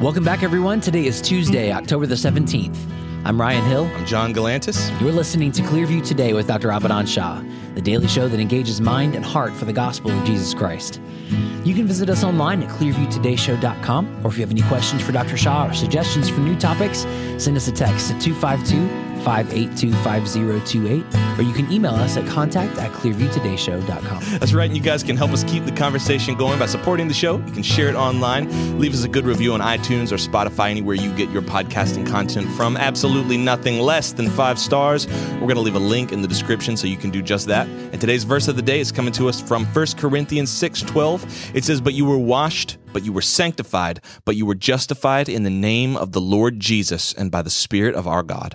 Welcome back, everyone. Today is Tuesday, October the 17th. I'm Ryan Hill. I'm John Galantis. You're listening to Clearview Today with Dr. Abadan Shah, the daily show that engages mind and heart for the gospel of Jesus Christ. You can visit us online at clearviewtodayshow.com, or if you have any questions for Dr. Shah or suggestions for new topics, send us a text at 252-582-5028, or you can email us at contact@clearviewtodayshow.com. That's right, and you guys can help us keep the conversation going by supporting the show. You can share it online, leave us a good review on iTunes or Spotify, anywhere you get your podcasting content from. Absolutely nothing less than 5 stars. We're going to leave a link in the description so you can do just that. And today's verse of the day is coming to us from 1 Corinthians 6:12. It says, "But you were washed, but you were sanctified, but you were justified in the name of the Lord Jesus and by the Spirit of our God."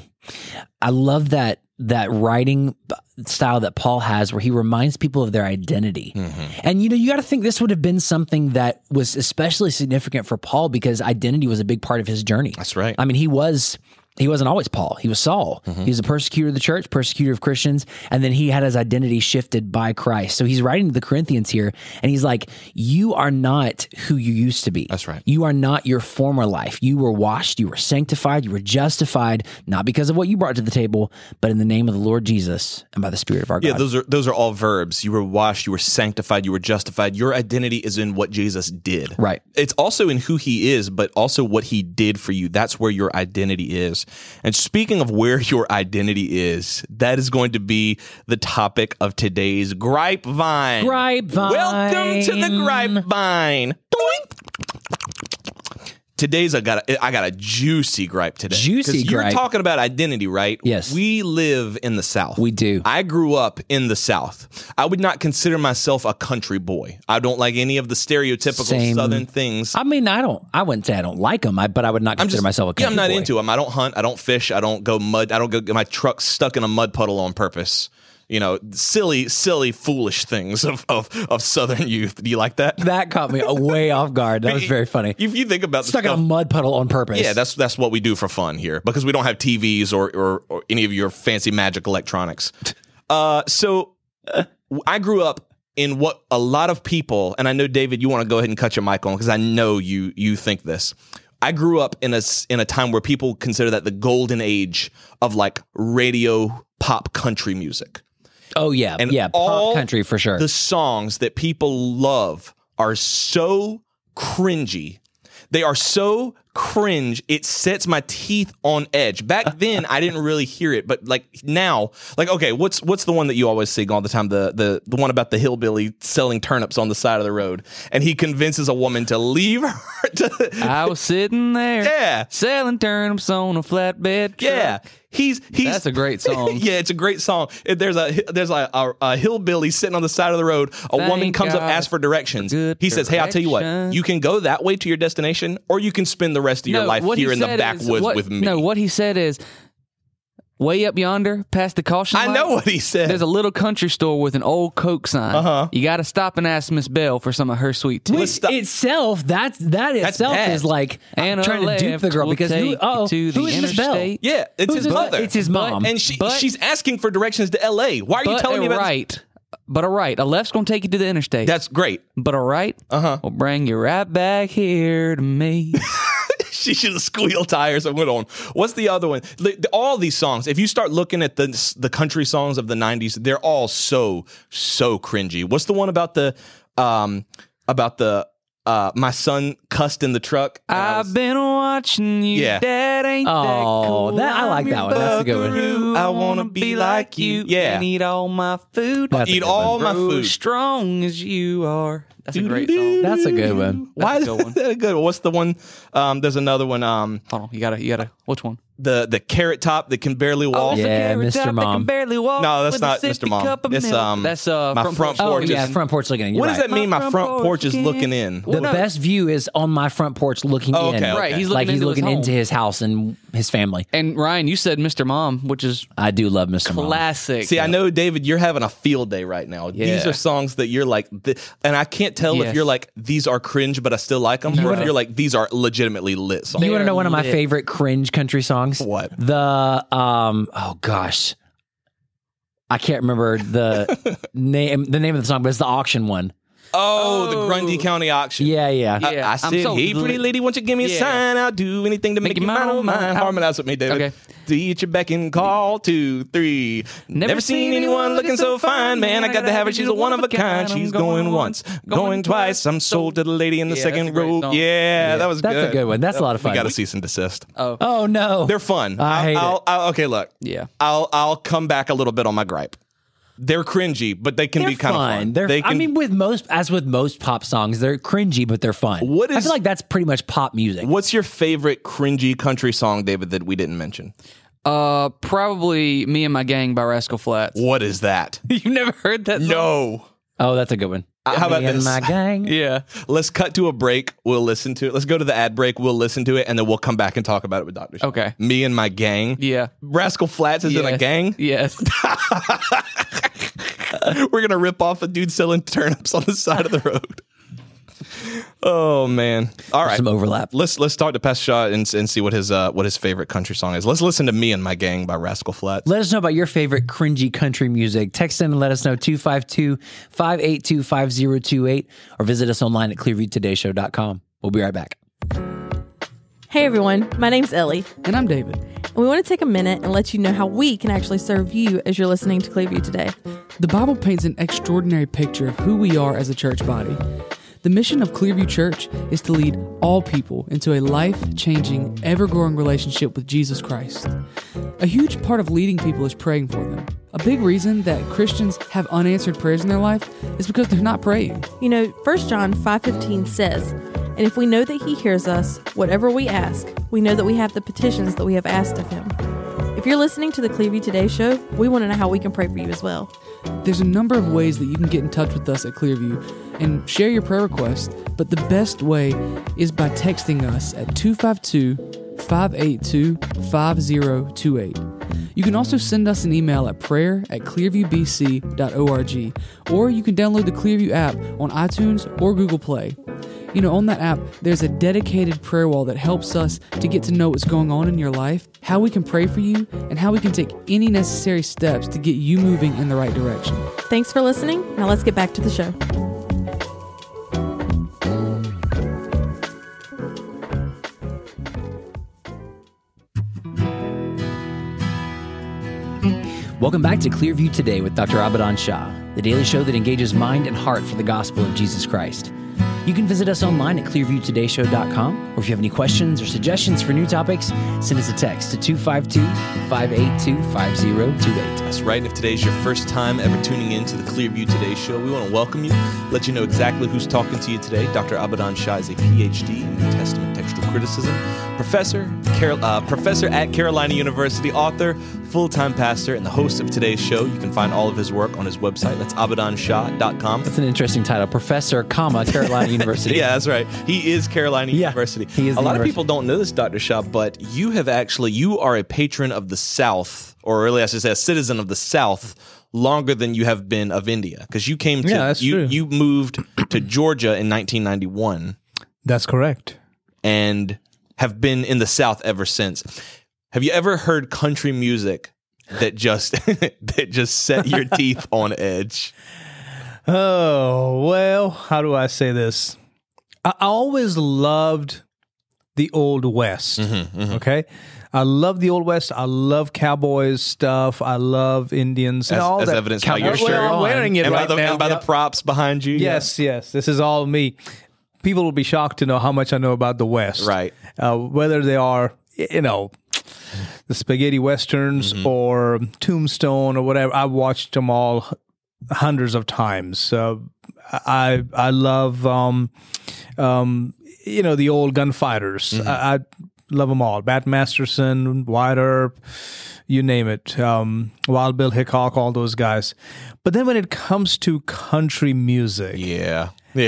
I love that writing style that Paul has, where he reminds people of their identity. And you got to think this would have been something that was especially significant for Paul, because identity was a big part of his journey. That's right. I mean, he wasn't always Paul. He was Saul. He was a persecutor of the church, persecutor of Christians, and then he had his identity shifted by Christ. So he's writing to the Corinthians here, and he's like, you are not who you used to be. That's right. You are not your former life. You were washed, you were sanctified, you were justified, not because of what you brought to the table, but in the name of the Lord Jesus and by the Spirit of our God. Yeah, those are all verbs. You were washed, you were sanctified, you were justified. Your identity is in what Jesus did. Right. It's also in who he is, but also what he did for you. That's where your identity is. And speaking of where your identity is, that is going to be the topic of today's Gripevine. Welcome to the Gripevine. Doink. Today's I got a juicy gripe today. Juicy gripe. You're talking about identity, right? Yes. We live in the South. We do. I grew up in the South. I would not consider myself a country boy. I don't like any of the stereotypical Southern things. I mean, I wouldn't say I don't like them, but I would not consider myself a country I'm not boy. into them. I don't hunt. I don't fish. I don't go mud. I don't get my truck stuck in a mud puddle on purpose. You know, silly, foolish things of Southern youth. Do you like that? That caught me way off guard. That was very funny. If you think about Stuck in a mud puddle on purpose. Yeah, that's what we do for fun here, because we don't have TVs or any of your fancy magic electronics. So I grew up in what a lot of people, and I know, David, you want to go ahead and cut your mic on, because I know you think this. I grew up in a time where people consider that the golden age of like radio pop country music. Oh, yeah. And yeah, pop country for sure. The songs that people love are so cringy. They are so cringe, it sets my teeth on edge. Back then, I didn't really hear it, but like now, like, okay, what's the one that you always sing all the time? The one about the hillbilly selling turnips on the side of the road, and he convinces a woman to leave her. I was sitting there, yeah, selling turnips on a flatbed truck. Yeah. He's That's a great song. Yeah, it's a great song. There's a hillbilly sitting on the side of the road. A woman comes up, asks for directions. He says, "Hey, I'll tell you what. You can go that way to your destination, or you can spend the rest of your life here in the backwoods with me." No, what he said is, way up yonder, past the caution light, I know what he said. There's a little country store with an old Coke sign. You got to stop and ask Miss Bell for some of her sweet tea. Which itself, that itself bad. is like And trying to dupe the girl, because who is Miss Bell? Yeah, it's his mother. It's his mom. And she's asking for directions to L.A. Why are you telling me about this? But a right. A left's going to take you to the interstate. That's great. But a right will bring you right back here to me. She should have squealed tires and went on. What's the other one? All these songs, if you start looking at the country songs of the 90s, they're all so cringy. What's the one about the my son cussed in the truck? I've been watching you. Yeah. Dad ain't that cool. I like that one. That's a good one. I want to be like you. Yeah. And eat all my food. That's a Eat good all one. my Grow food. as strong as you are. That's a great song. That's a good one. Why is That's a good one. that good? What's the one? There's another one. Hold on. You gotta. Which one? The carrot top that can barely walk. yeah. the carrot Mr. top that Mom. can barely walk. No, that's with a not sippy Mr. Mom. cup of It's milk. That's my front porch. Oh, yeah, is- front porch looking in. You're What does right. that mean? My front porch is looking in. The best view is on my front porch looking Oh, in. okay, okay. Right, he's like looking he's into looking his into home. his house and his family. And Ryan, you said Mr. Mom, which is I do love Mr. Mom. classic. See, I know, David, you're having a field day right now. These Yeah. are songs that you're like, and I can't tell if Yes. you're like, these are cringe, but I still like them, or if you're like, these are legitimately lit songs. You want to are know one of my lit. favorite cringe country songs? What? The oh gosh, I can't remember the name of the song, but it's the auction one. the Grundy County auction. Yeah. Yeah. I I'm said, sold. hey, pretty lady, won't you give me a Yeah. sign? I'll do anything to make you mine, oh mine. Harmonize with me, David. Okay. To each your beck and call, 2, 3. Never seen anyone looking so fine, man. I got to have her. She's a one of a kind. She's going once, going twice. I'm sold to the lady in the second that's a great row. song. Yeah, that was good. That's a good one. That's a lot of fun. We got to cease and desist. Oh no. They're fun. I hate it. Okay, look. Yeah. I'll come back a little bit on my gripe. They're cringy, but they can They're be kind fun. of fun. I mean, with most pop songs, they're cringy, but they're fun. I feel like that's pretty much pop music. What's your favorite cringy country song, David, that we didn't mention? Probably Me and My Gang by Rascal Flatts. What is that? You've never heard that song? No. Oh, that's a good one. How about Me and this? my gang. Yeah. Let's cut to a break. We'll listen to it. Let's go to the ad break. We'll listen to it, and then we'll come back and talk about it with Dr. Shaw. Okay. Me and My Gang. Yeah. Rascal Flatts is in a Yes. gang. Yes. We're going to rip off a dude selling turnips on the side of the road. Oh, man. All right. Some overlap. Let's talk to Pastor Shaw and see what his favorite country song is. Let's listen to Me and My Gang by Rascal Flatts. Let us know about your favorite cringy country music. Text in and let us know 252-582-5028 or visit us online at clearviewtodayshow.com. We'll be right back. Hey everyone, my name's Ellie, And I'm David. and we want to take a minute and let you know how we can actually serve you as you're listening to Clearview today. The Bible paints an extraordinary picture of who we are as a church body. The mission of Clearview Church is to lead all people into a life-changing, ever-growing relationship with Jesus Christ. A huge part of leading people is praying for them. A big reason that Christians have unanswered prayers in their life is because they're not praying. You know, 1 John 5:15 says, "And if we know that he hears us, whatever we ask, we know that we have the petitions that we have asked of him." If you're listening to the Clearview Today show, we want to know how we can pray for you as well. There's a number of ways that you can get in touch with us at Clearview and share your prayer request, but the best way is by texting us at 252-582-5028. You can also send us an email at prayer@clearviewbc.org, or you can download the Clearview app on iTunes or Google Play. You know, on that app, there's a dedicated prayer wall that helps us to get to know what's going on in your life, how we can pray for you, and how we can take any necessary steps to get you moving in the right direction. Thanks for listening. Now let's get back to the show. Welcome back to Clearview Today with Dr. Abadan Shah, the daily show that engages mind and heart for the gospel of Jesus Christ. You can visit us online at clearviewtodayshow.com, or if you have any questions or suggestions for new topics, send us a text to 252-582-5028. That's right. And if today's your first time ever tuning in to the Clearview Today show, we want to welcome you, let you know exactly who's talking to you today. Dr. Abadan Shah is a PhD in New Testament textual criticism, professor at Carolina University, author, full-time pastor, and the host of today's show. You can find all of his work on his website. That's abadanshah.com. That's an interesting title, Professor, Carolina University. Yeah, that's right. He is Carolina University. He is a lot university. of people don't know this, Dr. Shah, but you are a patron of the South, or really I should say a citizen of the South, longer than you have been of India. Because you came to, that's true. You moved to Georgia in 1991 That's correct. and have been in the South ever since. Have you ever heard country music that just that just set your teeth on edge? Oh, well, how do I say this? I always loved the Old West. Okay? I love the Old West. I love cowboys stuff. I love Indians and all As that. evidenced by your Well, shirt I'm wearing it and right by the, now. and by the props behind you. Yes, yes. This is all me. People will be shocked to know how much I know about the West. Right. Whether they are, the spaghetti westerns or Tombstone or whatever. I've watched them all hundreds of times. I love, the old gunfighters. I love them all. Bat Masterson, Wyatt Earp, you name it. Wild Bill Hickok, all those guys. But then when it comes to country music, Yeah.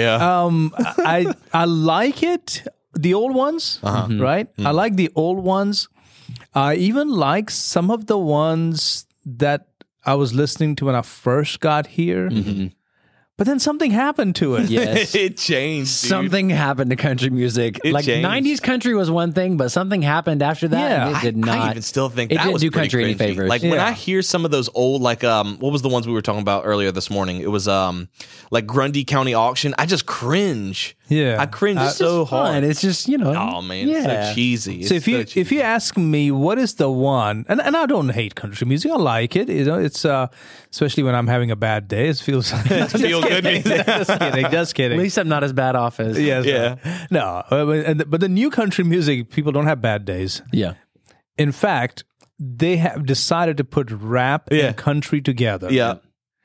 I like it. The old ones, right? I like the old ones. I even like some of the ones that I was listening to when I first got here. But then something happened to it. Yes. It changed. Dude. Something happened to country music. It like changed. 90s country was one thing, but something happened after that. Yeah. And it did not. I even still think it that didn't was do pretty country any cringy. favors. Like when Yeah. I hear some of those old, like what was the ones we were talking about earlier this morning? It was like Grundy County Auction. I just cringe. Yeah. I cringe It's so just fun. hard. It's just, you know. Oh man, yeah. it's so cheesy. So It's if you ask me what is the one, and I don't hate country music, I like it. You know, it's especially when I'm having a bad day. It feels feel good music. just kidding. At least I'm not as bad off as. Yes, Yeah. no, but the new country music, people don't have bad days. Yeah. In fact, they have decided to put rap Yeah. and country together. yeah.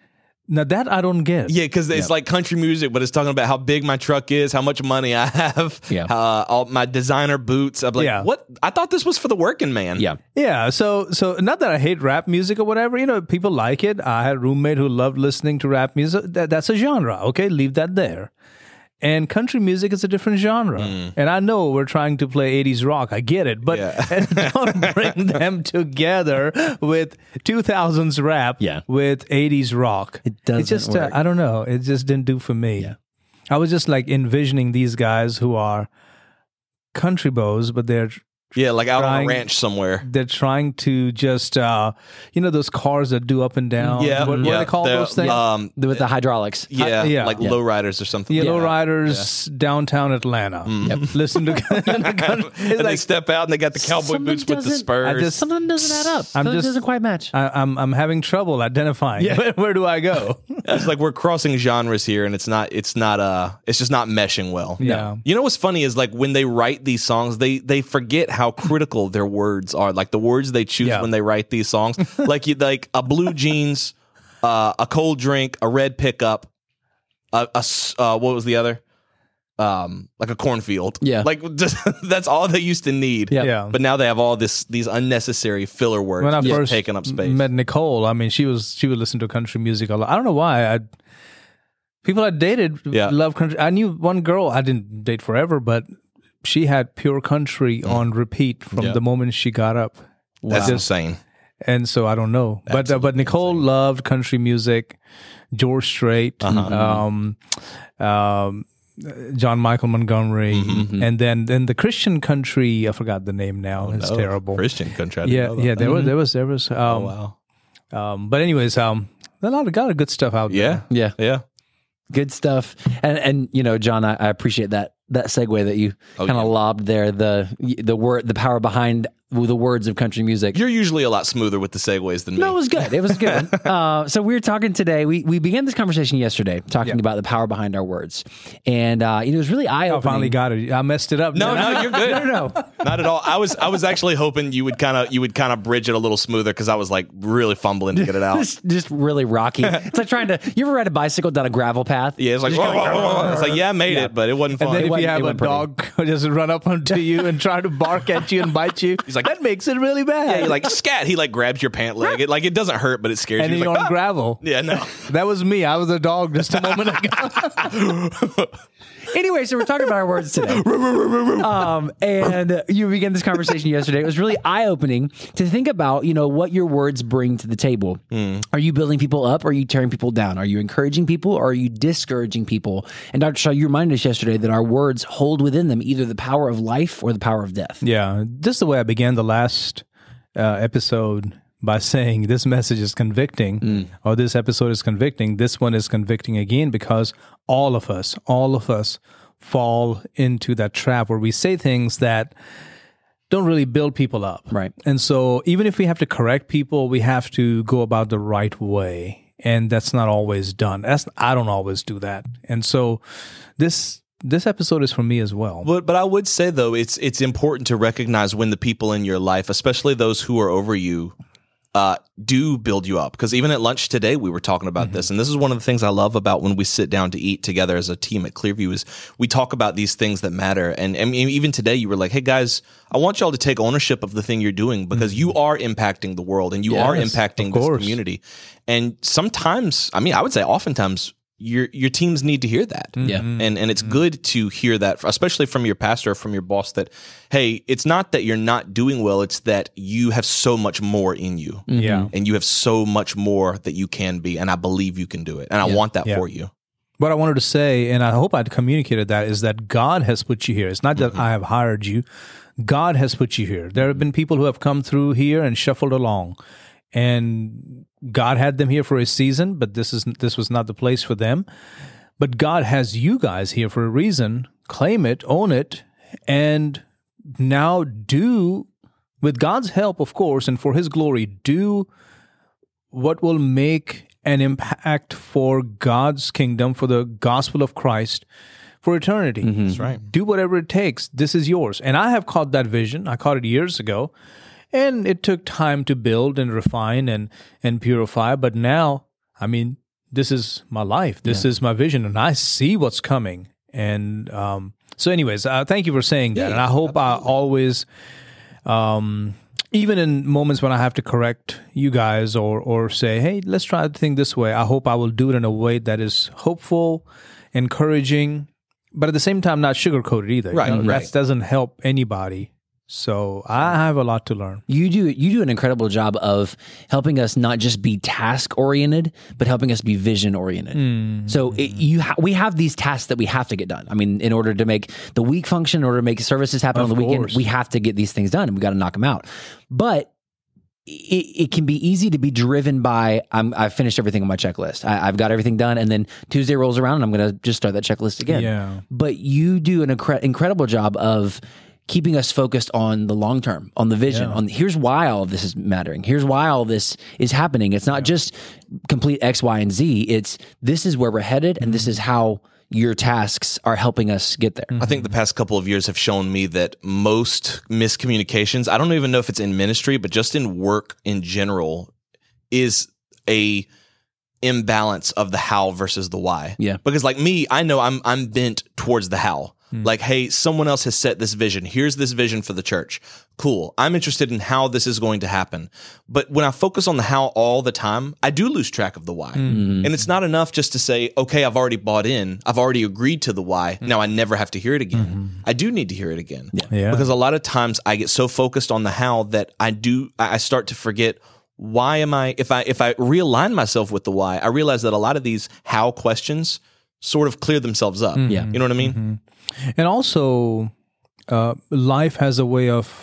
Now that I don't get. Yeah, because it's like country music, but it's talking about how big my truck is, how much money I have, Yeah. all my designer boots. I'm like, Yeah. what? I thought this was for the working man. Yeah. Yeah, so not that I hate rap music or whatever, you know, people like it. I had a roommate who loved listening to rap music. That's a genre, okay? Leave that there. And country music is a different genre. And I know we're trying to play 80s rock. I get it. But don't bring them together with 2000s rap Yeah. with 80s rock. It doesn't It's just, work. I don't know. It just didn't do for me. Yeah. I was just like envisioning these guys who are country bows, but they're Yeah, like out on Trying- a ranch somewhere. they're trying to just you know those cars that do up and down. Yeah, what do they call the, those things? With the hydraulics. Yeah, yeah. like Yeah. lowriders or something. Yellow Yeah. Riders downtown Atlanta. Listen to it's And they like, step out and they got the cowboy Something boots with the doesn't- spurs. Something doesn't add up. Something just- doesn't quite match. I'm having trouble identifying. Where do I go? It's like we're crossing genres here, and it's just not meshing well. Yeah. You know what's funny is like when they write these songs, they forget how critical their words are. Like the words they choose Yeah. when they write these songs, like a blue jeans, a cold drink, a red pickup, what was the other? Like a cornfield. Yeah. Like just, that's all they used to need. Yeah. Yeah. But now they have all these unnecessary filler words When I just first taking up space. met Nicole, I mean, she would listen to country music a lot. I don't know why. People I dated love country. I knew one girl I didn't date forever, but she had pure country on repeat from the moment she got up. That's insane. And so I don't know, but Nicole loved country music, George Strait, John Michael Montgomery, and then the Christian country. I forgot the name now. It's terrible. Christian country. I didn't know Yeah, about there was. that. Wow. But anyways, a lot of good stuff out there. Yeah. Yeah. Yeah. Good stuff. And you know, John, I appreciate that segue that you kind of lobbed there. The power behind the words of country music. You're usually a lot smoother with the segues than me. No, it was good. It was good. So we were talking today. We began this conversation yesterday talking about the power behind our words, and it was really eye I opening. finally got it. I messed it up. No, didn't I? no, you're good. No. Not at all. I was actually hoping you would kind of bridge it a little smoother because I was like really fumbling to get it out. Just really rocky. It's like trying to. You ever ride a bicycle down a gravel path? Yeah, it's like it's like I made it, but it wasn't fun. And then if wasn't- you it have a wasn't pretty. dog just run up onto you and try to bark at you and bite you, He's like- that makes it really bad. yeah, you're like scat. He like grabs your pant leg. It doesn't hurt, but it scares and you. then He's you're like, on "Ah!" gravel. Yeah, no. That was me. I was a dog just a moment ago. Anyway, so we're talking about our words today. And you began this conversation yesterday. It was really eye-opening to think about, what your words bring to the table. Are you building people up? Or are you tearing people down? Are you encouraging people? Or are you discouraging people? And Dr. Shaw, you reminded us yesterday that our words hold within them either the power of life or the power of death. Yeah, just the way I began the last episode by saying this message is convicting, or this episode is convicting. This one is convicting again because all of us fall into that trap where we say things that don't really build people up. Right. And so even if we have to correct people, we have to go about the right way. And that's not always done. I don't always do that. And so this episode is for me as well. But I would say though, it's important to recognize when the people in your life, especially those who are over you, do build you up. Because even at lunch today, we were talking about this. And this is one of the things I love about when we sit down to eat together as a team at Clearview is we talk about these things that matter. And I mean, even today, you were like, hey guys, I want y'all to take ownership of the thing you're doing because you are impacting the world and you are Yes, impacting of this course. community. And sometimes, I mean, I would say oftentimes, your teams need to hear that. Yeah. And it's good to hear that, especially from your pastor or from your boss, that, hey, it's not that you're not doing well, it's that you have so much more in you. Yeah. And you have so much more that you can be. And I believe you can do it. And I want that Yeah. for you. what I wanted to say, and I hope I'd communicated that, is that God has put you here. It's not that I have hired you. God has put you here. There have been people who have come through here and shuffled along, and God had them here for a season, but this was not the place for them. But God has you guys here for a reason. Claim it, own it, and now do, with God's help, of course, and for His glory, do what will make an impact for God's kingdom, for the gospel of Christ, for eternity. That's right. Do whatever it takes. This is yours. And I have caught that vision. I caught it years ago, and it took time to build and refine and purify. But now, I mean, this is my life. This is my vision, and I see what's coming. And so anyways, thank you for saying that. And I hope I always, even in moments when I have to correct you guys or say, hey, let's try to think this way, I hope I will do it in a way that is hopeful, encouraging, but at the same time not sugarcoated either. Right, right. That doesn't help anybody. So I have a lot to learn. You do an incredible job of helping us not just be task oriented, but helping us be vision oriented. So we have these tasks that we have to get done. I mean, in order to make the week function, in order to make services happen on the weekend, we have to get these things done, and we got to knock them out. But it can be easy to be driven by, I've finished everything on my checklist. I've got everything done, and then Tuesday rolls around, and I'm going to just start that checklist again. Yeah. But you do an incredible job of keeping us focused on the long term, on the vision, on here's why all of this is mattering. Here's why all this is happening. It's not just complete X, Y, and Z. It's this is where we're headed, and this is how your tasks are helping us get there. I think the past couple of years have shown me that most miscommunications, I don't even know if it's in ministry, but just in work in general, is a imbalance of the how versus the why. Yeah. Because like me, I know I'm bent towards the how. Like, hey, someone else has set this vision. Here's this vision for the church. Cool. I'm interested in how this is going to happen. But when I focus on the how all the time, I do lose track of the why. And it's not enough just to say, okay, I've already bought in. I've already agreed to the why. Now I never have to hear it again. I do need to hear it again. Yeah. Because a lot of times I get so focused on the how that I start to forget, why am I, if I realign myself with the why, I realize that a lot of these how questions sort of clear themselves up. Yeah. You know what I mean? And also, life has a way of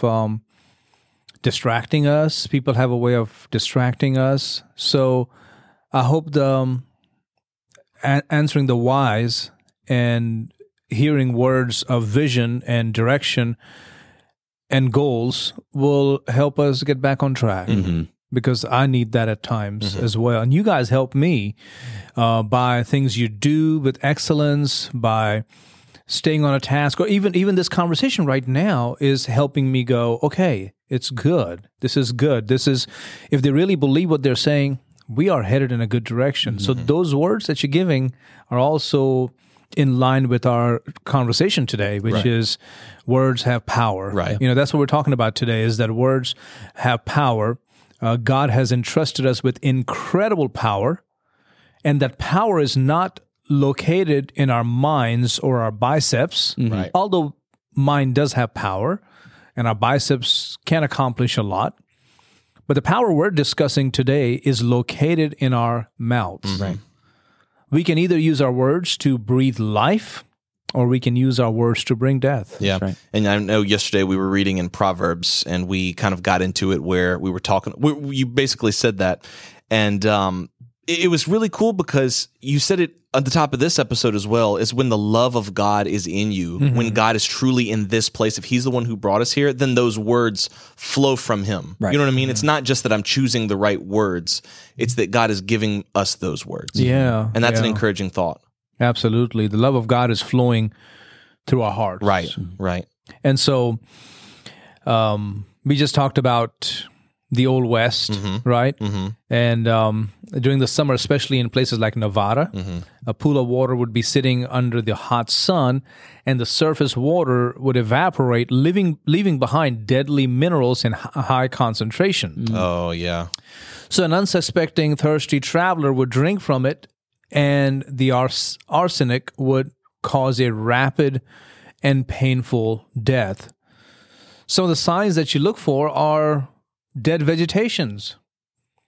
distracting us. People have a way of distracting us. So I hope the answering the whys and hearing words of vision and direction and goals will help us get back on track. Because I need that at times as well. And you guys help me by things you do with excellence, by staying on a task, or even this conversation right now is helping me go, okay, it's good. This is good. This is, if they really believe what they're saying, we are headed in a good direction. So those words that you're giving are also in line with our conversation today, which is words have power. Right. You know, that's what we're talking about today, is that words have power. God has entrusted us with incredible power, and that power is not located in our minds or our biceps, Right. although mind does have power, and our biceps can accomplish a lot. But the power we're discussing today is located in our mouths. Right. We can either use our words to breathe life, or we can use our words to bring death. Yeah. right. And I know yesterday we were reading in Proverbs, and we kind of got into it where we were talking, you basically said that. And it was really cool because you said it at the top of this episode as well, is when the love of God is in you, when God is truly in this place, if he's the one who brought us here, then those words flow from him. Right. You know what I mean? It's not just that I'm choosing the right words. It's that God is giving us those words. Yeah. And that's an yeah. encouraging thought. Absolutely. The love of God is flowing through our hearts. Right. Right. And so we just talked about the Old West, right? And during the summer, especially in places like Nevada, a pool of water would be sitting under the hot sun, and the surface water would evaporate, leaving behind deadly minerals in high concentration. Oh, yeah. So an unsuspecting, thirsty traveler would drink from it, and the arsenic would cause a rapid and painful death. So the signs that you look for are dead vegetations,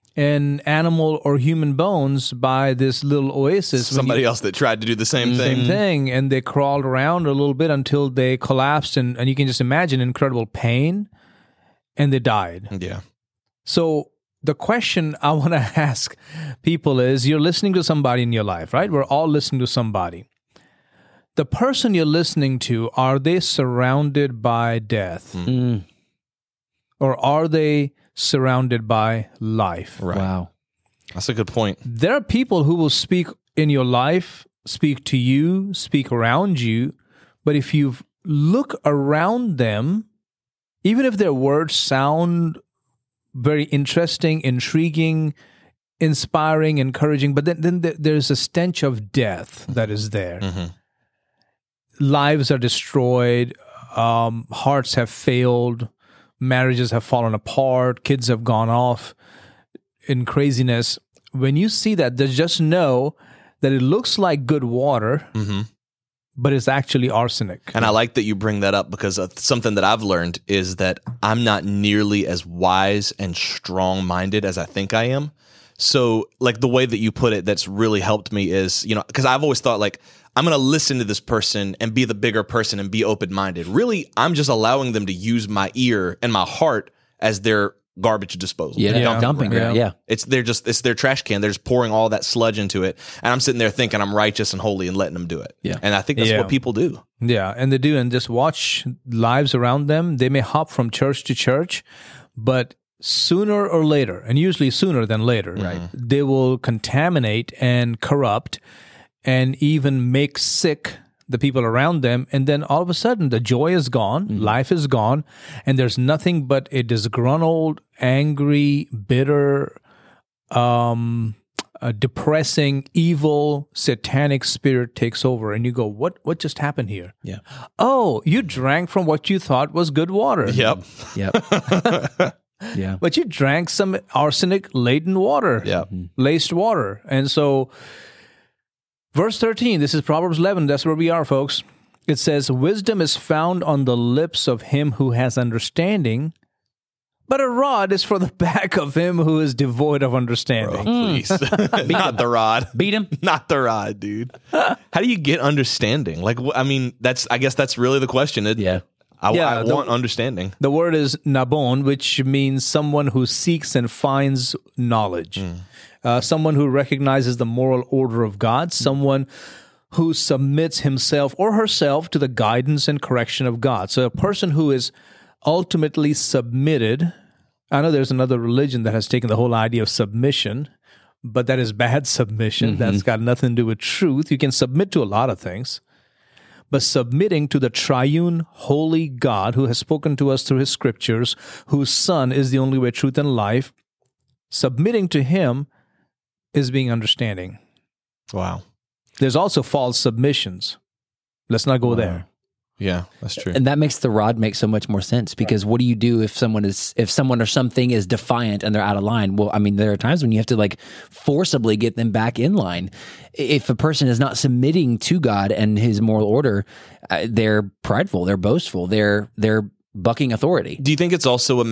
in animal or human bones by this little oasis. Somebody else that tried to do the same thing. Same thing, and they crawled around a little bit until they collapsed, and you can just imagine incredible pain, and they died. Yeah. So the question I want to ask people is, you're listening to somebody in your life, right? We're all listening to somebody. The person you're listening to, are they surrounded by death? Or are they surrounded by life? Right. Wow. That's a good point. There are people who will speak in your life, speak to you, speak around you, but if you look around them, even if their words sound very interesting, intriguing, inspiring, encouraging, but then there's a stench of death that is there. Lives are destroyed, hearts have failed, marriages have fallen apart, kids have gone off in craziness. When you see that, just know that it looks like good water, but it's actually arsenic. And I like that you bring that up, because something that I've learned is that I'm not nearly as wise and strong-minded as I think I am. So, like, the way that you put it that's really helped me is, because I've always thought, like, I'm going to listen to this person and be the bigger person and be open-minded. Really, I'm just allowing them to use my ear and my heart as their garbage disposal. Dumping ground. Yeah. It's their trash can. They're just pouring all that sludge into it. And I'm sitting there thinking I'm righteous and holy and letting them do it. Yeah. And I think that's what people do. Yeah, and they do. And just watch lives around them. They may hop from church to church, but sooner or later, and usually sooner than later, they will contaminate and corrupt and even make sick the people around them. And then all of a sudden, the joy is gone, life is gone, and there's nothing but a disgruntled, angry, bitter, depressing, evil, satanic spirit takes over. And you go, what just happened here? Yeah. Oh, you drank from what you thought was good water. Yep. Yeah. But you drank some arsenic-laden water, laced water. And so, verse 13, this is Proverbs 11, that's where we are, folks. It says, wisdom is found on the lips of him who has understanding, but a rod is for the back of him who is devoid of understanding. Please. Not the rod. Beat him. Not the rod, dude. How do you get understanding? Like, I mean, I guess that's really the question. I want understanding. The word is nabon, which means someone who seeks and finds knowledge. Someone who recognizes the moral order of God. Someone who submits himself or herself to the guidance and correction of God. So a person who is ultimately submitted. I know there's another religion that has taken the whole idea of submission, but that is bad submission. That's got nothing to do with truth. You can submit to a lot of things. But submitting to the triune, holy God who has spoken to us through his scriptures, whose Son is the only way, truth, and life, submitting to him is being understanding. Wow. There's also false submissions. Let's not go there. Yeah, that's true. And that makes the rod make so much more sense, because what do you do if someone or something is defiant and they're out of line? Well, I mean, there are times when you have to like forcibly get them back in line. If a person is not submitting to God and his moral order, they're prideful, they're boastful, they're bucking authority. Do you think it's also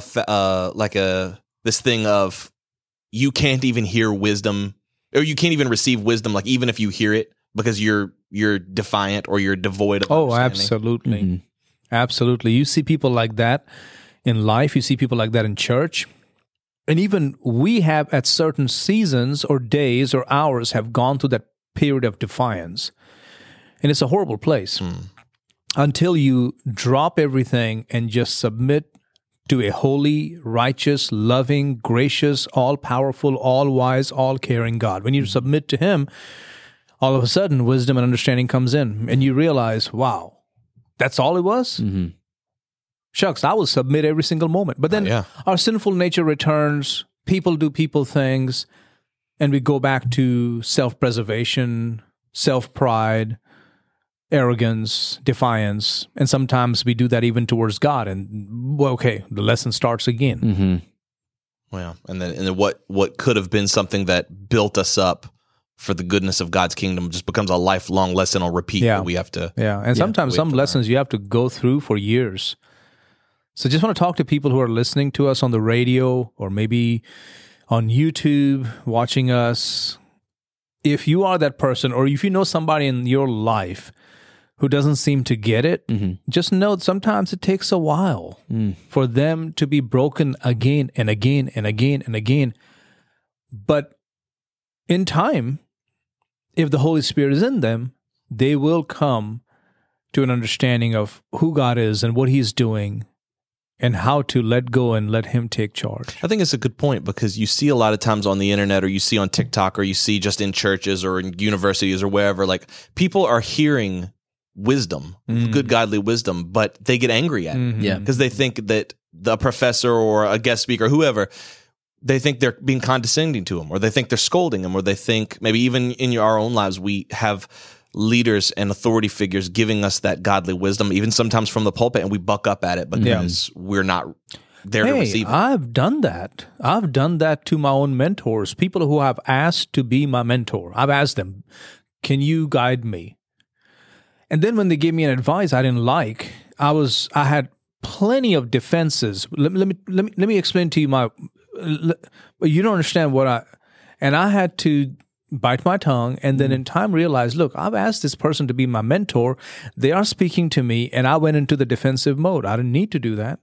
this thing of you can't even hear wisdom, or you can't even receive wisdom, like even if you hear it, because you're defiant or you're devoid of understanding? Absolutely. Absolutely. You see people like that in life. You see people like that in church. And even we have at certain seasons or days or hours have gone through that period of defiance. And it's a horrible place until you drop everything and just submit to a holy, righteous, loving, gracious, all-powerful, all-wise, all-caring God. When you submit to him, all of a sudden, wisdom and understanding comes in, and you realize, wow, that's all it was? Shucks, I will submit every single moment. But then our sinful nature returns, people do people things, and we go back to self-preservation, self-pride, arrogance, defiance, and sometimes we do that even towards God, and, well, okay, the lesson starts again. Well, and then what could have been something that built us up for the goodness of God's kingdom just becomes a lifelong lesson on repeat that we have to. Yeah, and sometimes some lessons you have to go through for years. So just want to talk to people who are listening to us on the radio or maybe on YouTube, watching us, if you are that person, or if you know somebody in your life who doesn't seem to get it, just know that sometimes it takes a while for them to be broken again and again and again and again. But in time, if the Holy Spirit is in them, they will come to an understanding of who God is and what He's doing and how to let go and let Him take charge. I think it's a good point, because you see a lot of times on the internet, or you see on TikTok, or you see just in churches or in universities or wherever, like people are hearing wisdom, good godly wisdom, but they get angry at it. Yeah. Because they think that the professor or a guest speaker, whoever, they think they're being condescending to them, or they think they're scolding them, or they think maybe even in our own lives we have leaders and authority figures giving us that godly wisdom, even sometimes from the pulpit, and we buck up at it because we're not there to receive it. I've done that. I've done that to my own mentors, people who have asked to be my mentor. I've asked them, can you guide me? And then when they gave me an advice I didn't like, I had plenty of defenses. Let me explain to you you don't understand and I had to bite my tongue, and then in time realize, look, I've asked this person to be my mentor. They are speaking to me, and I went into the defensive mode. I didn't need to do that.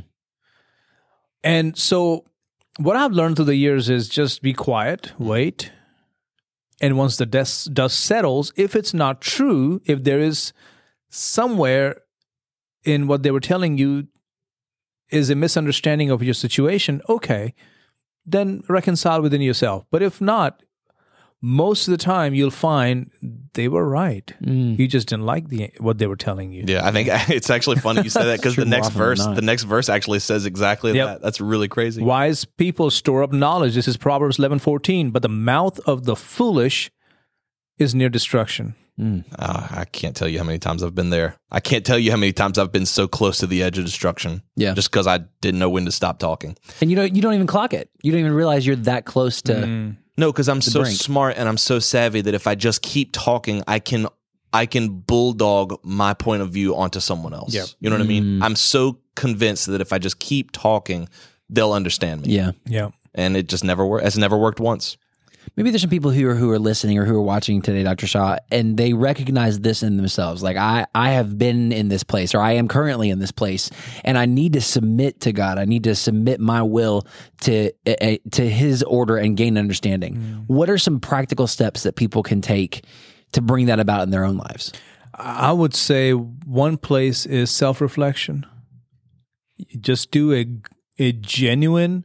And so what I've learned through the years is just be quiet, wait. And once the dust settles, if it's not true, if there is somewhere in what they were telling you is a misunderstanding of your situation, okay, then reconcile within yourself. But if not, most of the time you'll find they were right. You just didn't like what they were telling you. Yeah, I think it's actually funny you say that, because the next verse actually says exactly that. That's really crazy. Wise people store up knowledge. This is Proverbs 11:14. But the mouth of the foolish is near destruction. I can't tell you how many times I've been there. I can't tell you how many times I've been so close to the edge of destruction. Yeah, just because I didn't know when to stop talking. And you don't even clock it. You don't even realize you're that close to. No, because I'm so smart and I'm so savvy that if I just keep talking, I can bulldog my point of view onto someone else. Yep. You know what I mean? I'm so convinced that if I just keep talking, they'll understand me. Yeah. And it just never worked. It's never worked once. Maybe there's some people who are listening or who are watching today, Dr. Shaw, and they recognize this in themselves. Like, I have been in this place, or I am currently in this place, and I need to submit to God. I need to submit my will to His order and gain understanding. What are some practical steps that people can take to bring that about in their own lives? I would say one place is self-reflection. Just do a genuine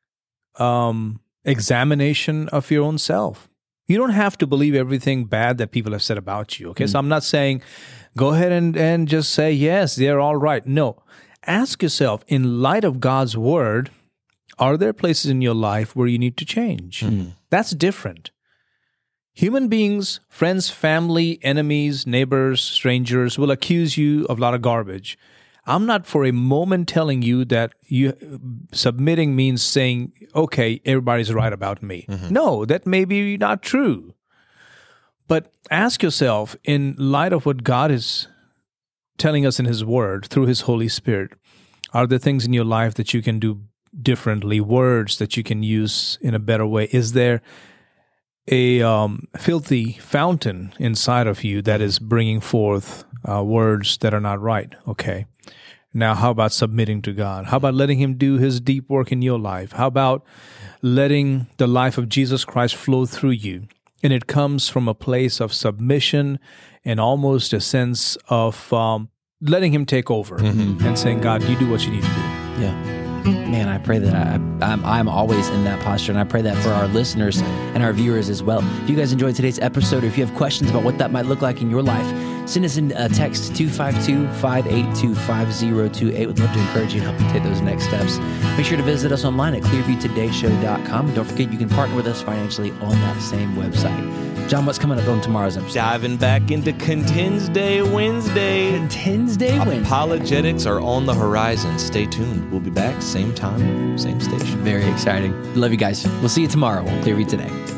examination of your own self. You don't have to believe everything bad that people have said about you, okay? So I'm not saying go ahead and just say, yes, they're all right. No. Ask yourself, in light of God's word, are there places in your life where you need to change? That's different. Human beings, friends, family, enemies, neighbors, strangers will accuse you of a lot of garbage. I'm not for a moment telling you that submitting means saying, okay, everybody's right about me. No, that may be not true. But ask yourself, in light of what God is telling us in His Word through His Holy Spirit, are there things in your life that you can do differently, words that you can use in a better way? Is there a filthy fountain inside of you that is bringing forth words that are not right? Okay. Now, how about submitting to God? How about letting Him do His deep work in your life? How about letting the life of Jesus Christ flow through you? And it comes from a place of submission and almost a sense of letting Him take over and saying, God, you do what you need to do. Yeah. Man, I pray that I'm always in that posture, and I pray that for our listeners and our viewers as well. If you guys enjoyed today's episode, or if you have questions about what that might look like in your life, send us a text 252-582-5028. We'd love to encourage you and help you take those next steps. Make sure to visit us online at clearviewtodayshow.com. And don't forget, you can partner with us financially on that same website. John, what's coming up on tomorrow's episode? Diving back into Contends Day Wednesday. Contends Day Wednesday. Apologetics are on the horizon. Stay tuned. We'll be back same time, same station. Very exciting. Love you guys. We'll see you tomorrow on Clearview Today.